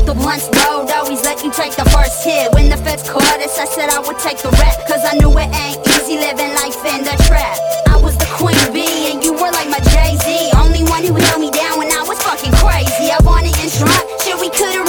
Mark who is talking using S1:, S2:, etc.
S1: the blunts rolled, always let you take the first hit. When the feds caught us, I said I would take the rap, cause I knew it ain't easy living life in the trap.